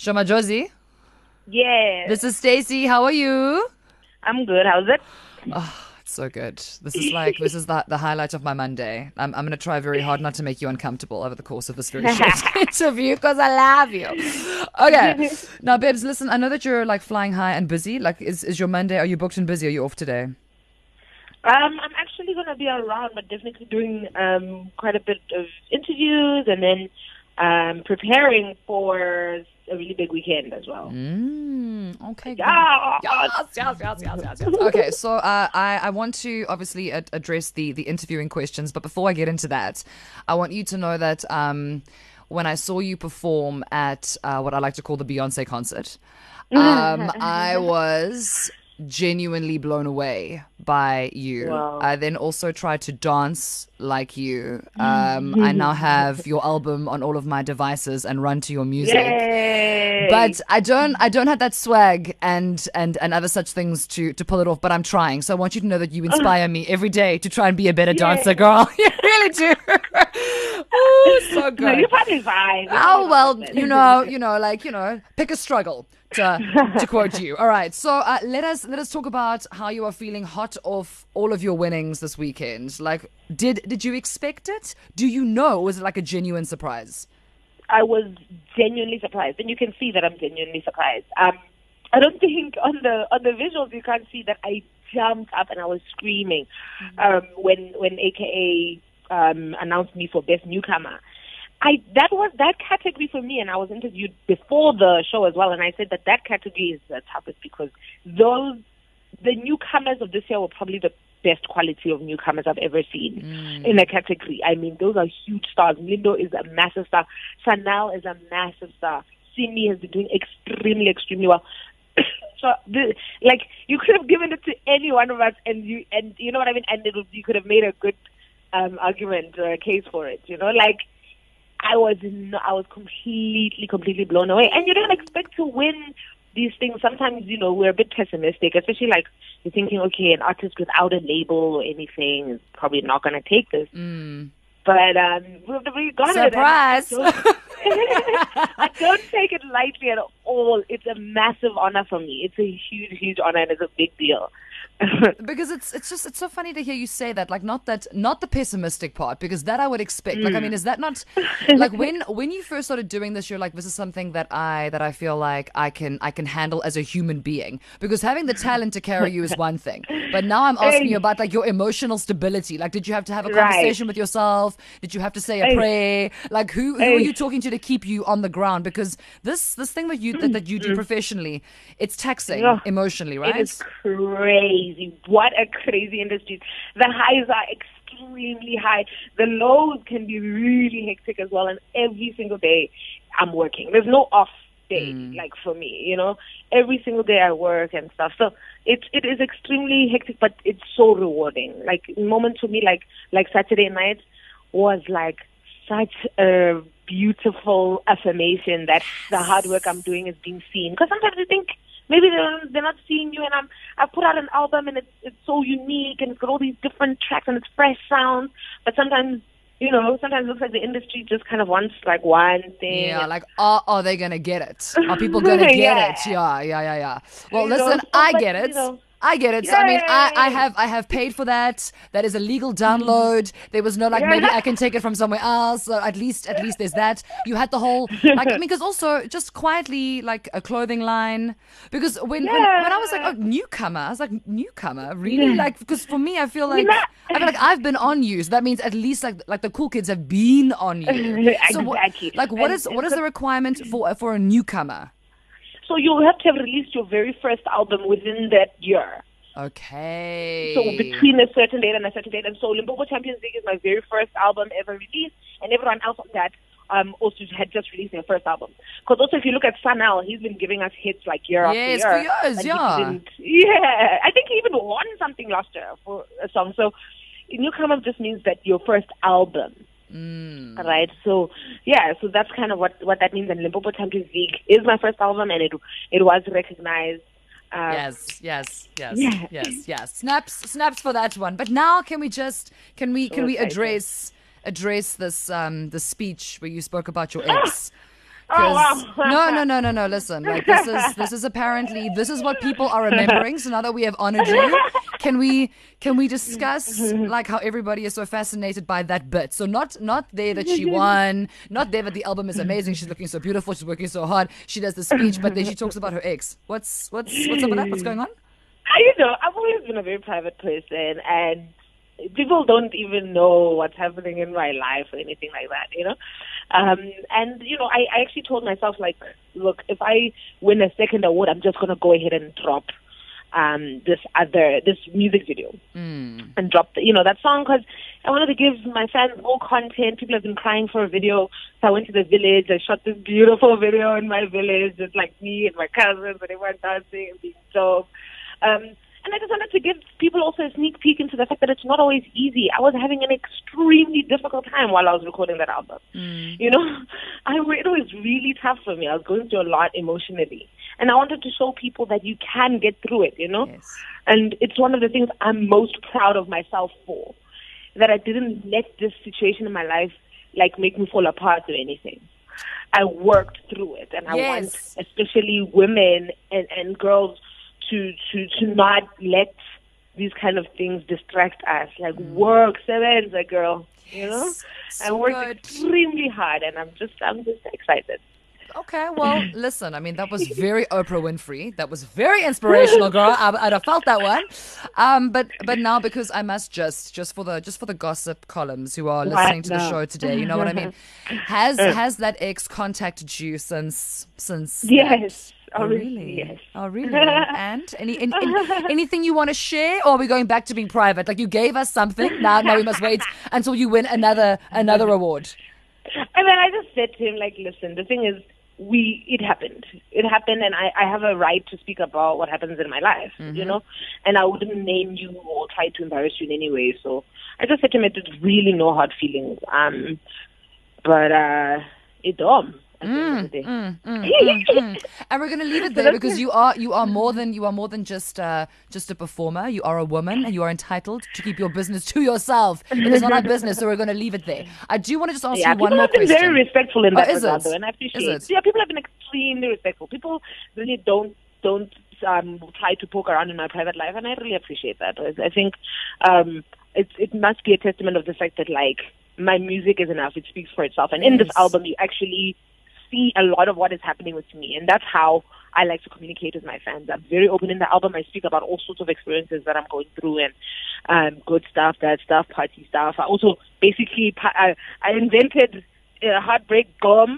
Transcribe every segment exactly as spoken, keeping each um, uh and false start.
Shoma Josie. Yes. This is Stacey. How are you? I'm good. How's it? Oh, it's so good. This is like, this is the, the highlight of my Monday. I'm, I'm going to try very hard not to make you uncomfortable over the course of this very short interview because I love you. Okay. Now, babes, listen, I know that you're like flying high and busy. Like, is, is your Monday, are you booked and busy? Are you off today? Um, I'm actually going to be around, but definitely doing um, quite a bit of interviews and then um, preparing for a really big weekend as well. Mm, okay. Yeah. Yes, yes, yes, yes, yes, yes. Okay, so uh, I, I want to obviously ad- address the, the interviewing questions, but before I get into that, I want you to know that um, when I saw you perform at uh, what I like to call the Beyonce concert, um, I was genuinely blown away by you. Wow. I then also tried to dance like you. Um, I now have your album on all of my devices and run to your music. Yay. But I don't I don't have that swag and, and, and other such things to, to pull it off, but I'm trying. So I want you to know that you inspire me every day to try and be a better dancer, girl. You really do. Ooh, so good. No, you're probably fine. You're Oh, probably well, fine. you know, you know, like, you know, pick a struggle to, to quote you. All right. So uh, let us let us talk about how you are feeling hot off all of your winnings this weekend. Like, did did you expect it? Do you know? Or was it like a genuine surprise? I was genuinely surprised, and you can see that I'm genuinely surprised. Um, I don't think on the on the visuals you can't see that I jumped up and I was screaming um, when when A K A um, announced me for Best Newcomer. I that was that category for me, and I was interviewed before the show as well, and I said that that category is the toughest because those the newcomers of this year were probably the best quality of newcomers I've ever seen mm. in a category. I mean, those are huge stars. Lindo is a massive star. Chanel is a massive star. Simi has been doing extremely, extremely well. So, the, like, you could have given it to any one of us, and you and you know what I mean. And it would, you could have made a good um, argument or a case for it. You know, like. I was no, I was completely, completely blown away. And you don't expect to win these things. Sometimes, you know, we're a bit pessimistic, especially like you're thinking, okay, an artist without a label or anything is probably not going to take this. Mm. But um, we got Surprise. it. Surprise! I, I don't take it lightly at all. It's a massive honor for me. It's a huge, huge honor, and it's a big deal. Because it's it's just it's so funny to hear you say that, like not that not the pessimistic part, because that I would expect. Mm. Like I mean, is that not like when when you first started doing this, you're like, this is something that I that I feel like I can I can handle as a human being, because having the talent to carry you is one thing, but now I'm asking you about like your emotional stability. Like, did you have to have a conversation right. with yourself? Did you have to say a prayer? Like, who who are you talking to to keep you on the ground? Because this this thing that you that, that you do professionally, it's taxing yeah. emotionally, right? It is crazy. What a crazy industry. The highs are extremely high. The lows can be really hectic as well. And every single day I'm working. There's no off day, mm. like for me, you know. Every single day I work and stuff. So it it is extremely hectic, but it's so rewarding. Like moments for me, like like Saturday night was like such a beautiful affirmation that the hard work I'm doing is being seen. Because sometimes you think, maybe they're, they're not seeing you, and I'm, I've put out an album, and it's, it's so unique, and it's got all these different tracks, and it's fresh sounds, but sometimes, you know, sometimes it looks like the industry just kind of wants, like, one thing. Yeah, like, are, are they going to get it? Are people going to get yeah. it? Yeah, yeah, yeah, yeah. Well, you listen, know, I but, get it. You know, I get it. So, I mean, I, I have I have paid for that. That is a legal download. There was no, like, maybe I can take it from somewhere else. So at least, at least there's that. You had the whole, like, I mean, because also just quietly, like, a clothing line. Because when, yeah. when, when I was like, oh, newcomer, I was like, newcomer? Really? Like, because for me, I feel like, I feel like I've been on you. So that means at least, like, like the cool kids have been on you. So exactly. What, like, what is what is the requirement for for a newcomer? So you have to have released your very first album within that year. Okay. So between a certain date and a certain date. And so Limpopo Champions League is my very first album ever released. And everyone else on that um, also had just released their first album. Because also if you look at Sanel, he's been giving us hits like year yes, after year. Yes, for years, yeah. Yeah. I think he even won something last year for a song. So newcomer just means that your first album. Mm. Right, so yeah, so that's kind of what, what that means. And Limpopo Champions League is my first album, and it it was recognized. Uh, yes, yes, yes, yeah. yes, yes. Snaps, snaps for that one. But now, can we just can we so can we address address this um the speech where you spoke about your ex? Oh, wow. no, no, no, no, no. Listen, like this is this is apparently this is what people are remembering. So now that we have honored you, can we can we discuss like how everybody is so fascinated by that bit? So not not there that she won, not there that the album is amazing. She's looking so beautiful. She's working so hard. She does the speech, but then she talks about her ex. What's what's what's up with that? What's going on? You know, I've always been a very private person, and people don't even know what's happening in my life or anything like that, you know. Um, and, you know, I, I actually told myself, like, look, if I win a second award, I'm just going to go ahead and drop um, this other, this music video mm. and drop, the, you know, that song because I wanted to give my fans more content. People have been crying for a video. So I went to the village. I shot this beautiful video in my village, just like me and my cousins and everyone dancing and being dope. Um, And I just wanted to give people also a sneak peek into the fact that it's not always easy. I was having an extremely difficult time while I was recording that album. Mm. You know, I, it was really tough for me. I was going through a lot emotionally. And I wanted to show people that you can get through it, you know? Yes. And it's one of the things I'm most proud of myself for, that I didn't let this situation in my life, like, make me fall apart or anything. I worked through it. And I yes. want especially women and, and girls to, to, to not let these kind of things distract us. Like, work, sevenza, girl, you know? Yes. I So worked good. extremely hard, and I'm just, I'm just excited. Okay, well, listen, I mean, that was very Oprah Winfrey. That was very inspirational, girl. I, I'd have felt that one. Um, but but now, because I must just, just for the just for the gossip columns who are listening What? to the No. show today, you know what I mean? Has has that ex contacted you since since? Yes. that? Oh, Honestly, really? yes. Oh, really? And any, any, any anything you want to share, or are we going back to being private? Like, you gave us something. Now, now we must wait until you win another another award. I mean, I just said to him, like, listen, the thing is, we it happened. It happened, and I, I have a right to speak about what happens in my life, Mm-hmm. you know? And I wouldn't name you or try to embarrass you in any way. So I just said to him, it was really no hard feelings. Um, but uh, it's dumb. At the end of the day. Mm, mm, mm, mm. And we're going to leave it there because you are you are more than you are more than just uh, just a performer. You are a woman, and you are entitled to keep your business to yourself. It is not our business, so we're going to leave it there. I do want to just ask Yeah, you one people more have been question. very respectful in Oh, that is regard, it? though, and I appreciate Is it? Yeah, people have been extremely respectful. People really don't don't um, try to poke around in my private life, and I really appreciate that. I, I think um, it it must be a testament of the fact that, like, my music is enough; it speaks for itself. And in this Yes. album, you actually see a lot of what is happening with me, and that's how I like to communicate with my fans. I'm very open in the album. I speak about all sorts of experiences that I'm going through, and um, good stuff, bad stuff, party stuff. I also basically I, I invented uh, heartbreak gum.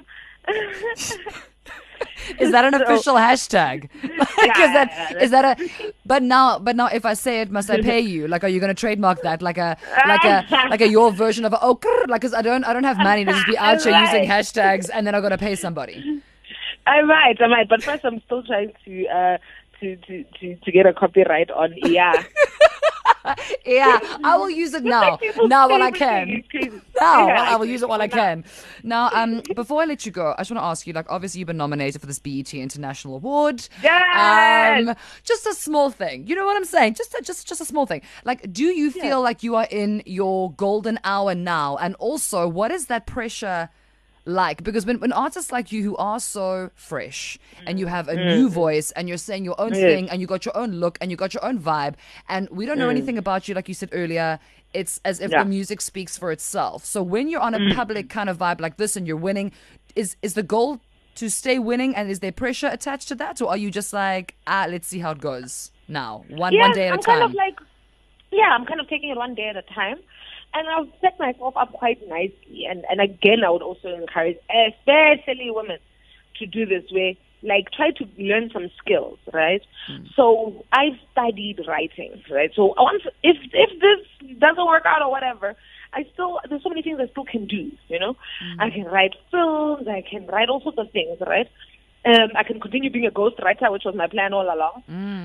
Is that an So- official hashtag? Like, Yeah, is that yeah, is that a? But now, but now, if I say it, must I pay you? Like, are you going to trademark that? Like a like a like a your version of a oh, grr, like, because I don't I don't have money to just be out here Right. using hashtags, and then I'm going to pay somebody. I might, I might, but first I'm still trying to uh, to, to, to, to get a copyright on yeah. Yeah, I will use it now. People Now while say I everything can. is crazy. Now Yeah, I will use it while I now. can. Now, um, before I let you go, I just want to ask you. Like, obviously, you've been nominated for this B E T International Award. Yes! Um, just a small thing. You know what I'm saying? Just, a, just, just a small thing. Like, do you feel Yeah. like you are in your golden hour now? And also, what is that pressure like? Because when, when artists like you who are so fresh and you have a new voice and you're saying your own Yes. thing and you got your own look and you got your own vibe and we don't know anything about you, like you said earlier, it's as if Yeah. the music speaks for itself. So when you're on a public kind of vibe like this and you're winning, is is the goal to stay winning, and is there pressure attached to that, or are you just like, ah, let's see how it goes now, one Yes, one day at I'm a time? kind of like, yeah, I'm kind of taking it one day at a time. And I've set myself up quite nicely. And, and again, I would also encourage, especially women, to do this way. Like, try to learn some skills, right? So I've studied writing, right? So once, if if this doesn't work out or whatever, I still, there's so many things I still can do, you know? I can write films, I can write all sorts of things, right? Um, I can continue being a ghostwriter, which was my plan all along.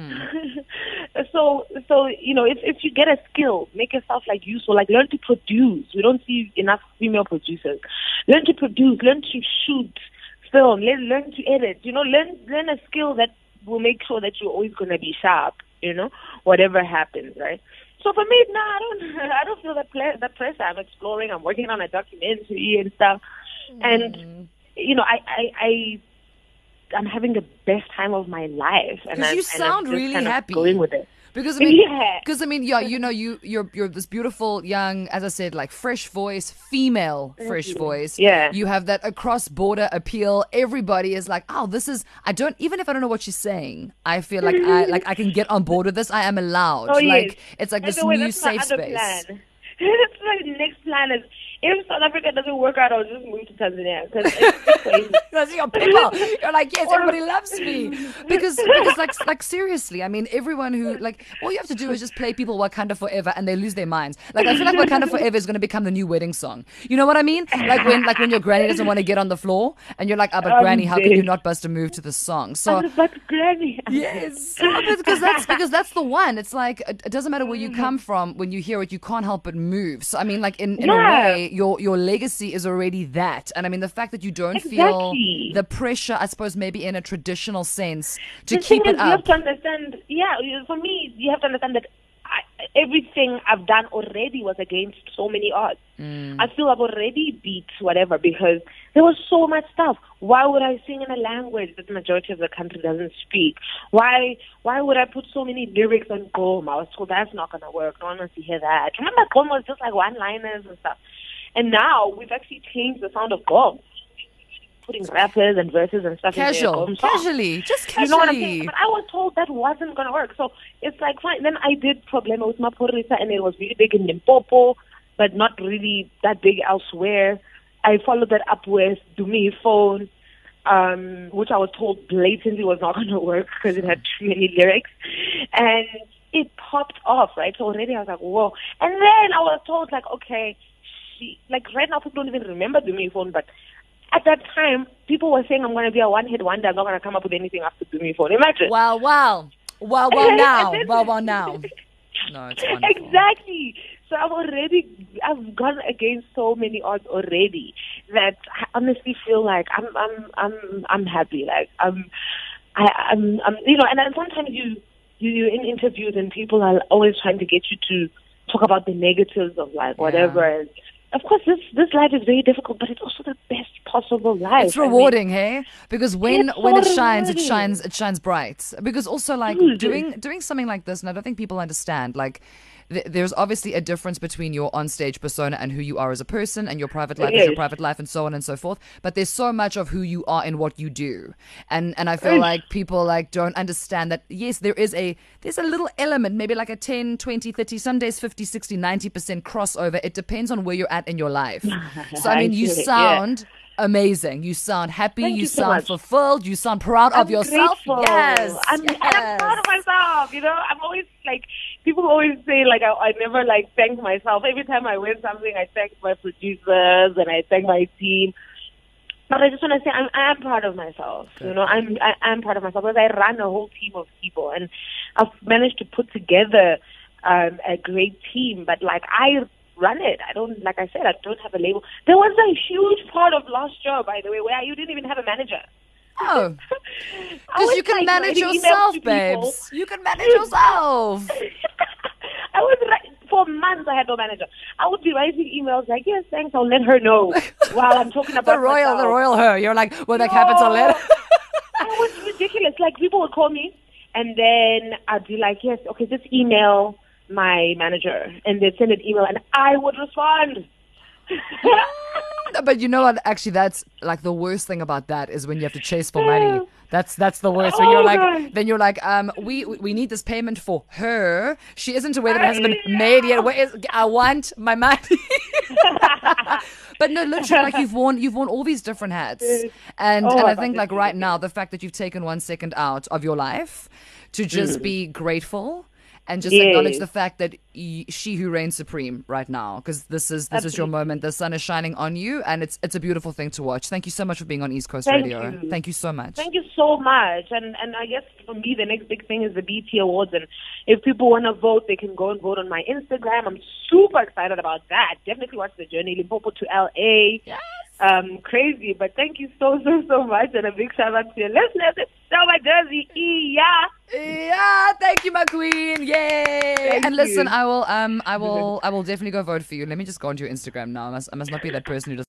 so, so you know, if if you get a skill, make yourself like useful. Like, learn to produce. We don't see enough female producers. Learn to produce. Learn to shoot film. Learn learn to edit. You know, learn learn a skill that will make sure that you're always going to be sharp. You know, whatever happens, right? So for me, no, I don't. I don't feel that ple- that pressure. I'm exploring. I'm working on a documentary and stuff, and you know, I, I, I I'm having the best time of my life, and Because I'm, you and I'm sound just really kind of happy. going with it. Because I mean, Yeah. because I mean, yeah, you know, you you're you're this beautiful young, as I said, like fresh voice, female fresh voice. Yeah. You have that across border appeal. Everybody is like, oh, this is. I don't even if I don't know what she's saying, I feel like I like I can get on board with this. I am allowed. Oh, like yes. it's like By this the way, new that's my safe other space. plan. That's my next plan is if South Africa doesn't work out, I'll just move to Tanzania because it's crazy. That's your people. You're like, yes, Or- everybody loves me. Because, because like, like seriously, I mean, everyone who, like, all you have to do is just play people Wakanda Forever and they lose their minds. Like, I feel like Wakanda Forever is going to become the new wedding song. You know what I mean? Like when, like when your granny doesn't want to get on the floor and you're like, oh, but I'm granny, how can dead. you not bust a move to this song? So, But granny. yes, Oh, but because that's because that's the one. It's like it, it doesn't matter where you come from. When you hear it, you can't help but move. So I mean, like in, in Yeah. a way, your your legacy is already that. And I mean, the fact that you don't feel Exactly. the pressure, I suppose, maybe in a traditional sense, to The keep thing it is, you have up. to understand. Yeah, you- for me, you have to understand that I, everything I've done already was against so many odds. Mm. I feel I've already beat whatever because there was so much stuff. Why would I sing in a language that the majority of the country doesn't speak? Why why would I put so many lyrics on Gom? I was told that's not going to work. No one wants to hear that. Remember, Gom was just like one-liners and stuff. And now we've actually changed the sound of Gom, putting rappers and verses and stuff in Casual, their Gom songs. casually, just You casually. know what I'm saying? But I was told that wasn't going to work. So it's like, fine. Then I did Problema with Maphorisa, and it was really big in Limpopo, but not really that big elsewhere. I followed that up with Dumi Phone, um, which I was told blatantly was not going to work because it had too many lyrics. And it popped off, right? So already I was like, whoa. And then I was told, like, okay, she, like right now people don't even remember Dumi Phone, but at that time, people were saying I'm going to be a one-hit wonder. I'm not going to come up with anything after Dumi Phone. Imagine. Wow, wow, wow, wow. Now, wow, wow, now. No, it's wonderful. Exactly. So I've already, I've gone against so many odds already that I honestly feel like I'm, I'm, I'm, I'm happy. Like I'm, I, I'm, I'm, you know. And then sometimes you, you, you're in interviews and people are always trying to get you to talk about the negatives of life, whatever. Yeah. And of course, this this life is very difficult, but it's also the best possible life. It's I mean, rewarding, hey? Because when It's when it so shines, it rewarding. shines it shines bright. Because also like Dude. doing doing something like this, and I don't think people understand, like th- there's obviously a difference between your onstage persona and who you are as a person, and your private life is your Yes. private life, and so on and so forth. But there's so much of who you are in what you do, and and I feel Yes. like people like don't understand that. Yes, there is a there's a little element, maybe like a ten, twenty, thirty, some days fifty, sixty, ninety percent crossover. It depends on where you're at in your life. So I mean, you I feel it, yeah. sound amazing. You sound happy. Thank you, you so sound much. fulfilled. You sound proud of I'm yourself. grateful. Yes, I'm, yes. and I'm proud of myself. You know, I'm always like, people always say like I, I never like thank myself. Every time I win something, I thank my producers and I thank my team. But I just want to say I'm I'm proud of myself. Good. You know, I'm I, I'm proud of myself because I run a whole team of people and I've managed to put together um, a great team. But like I run it. I don't, like I said, I don't have a label. There was a huge part of last year, by the way, where you didn't even have a manager. Oh, I because was, you can like, manage writing emails yourself, to people. babes. You can manage yourself. I was like, for months I had no manager. I would be writing emails like, yes, thanks, I'll let her know while I'm talking about The royal, myself. the royal her. You're like, when that happens, I'll let. It was ridiculous. Like, people would call me, and then I'd be like, yes, okay, just email my manager. And they'd send an email, and I would respond. But you know what? Actually, that's like the worst thing about that is when you have to chase for money. That's that's the worst. When Oh, you're like, God. then you're like, um, we we need this payment for her. She isn't aware that it hasn't been made yet. Where is? I want my money. But no, literally, like you've worn you've worn all these different hats, and Oh, and I my think God, like it's right now, the fact that you've taken one second out of your life to just be grateful. And just Yes. acknowledge the fact that y- she who reigns supreme right now, because this is this is your Absolutely. moment. The sun is shining on you, and it's it's a beautiful thing to watch. Thank you so much for being on East Coast Thank Radio. you. Thank you so much. Thank you so much. And and I guess for me, the next big thing is the B T Awards. And if people want to vote, they can go and vote on my Instagram. I'm super excited about that. Definitely watch the journey, Limpopo to L A. Yes. Um, crazy. But thank you so, so, so much. And a big shout out to your listeners. It's Sell My Jersey. Yeah. Yeah, thank you, my queen. Yay! Thank and listen, you. I will um I will I will definitely go vote for you. Let me just go onto your Instagram now. I must I must not be that person who just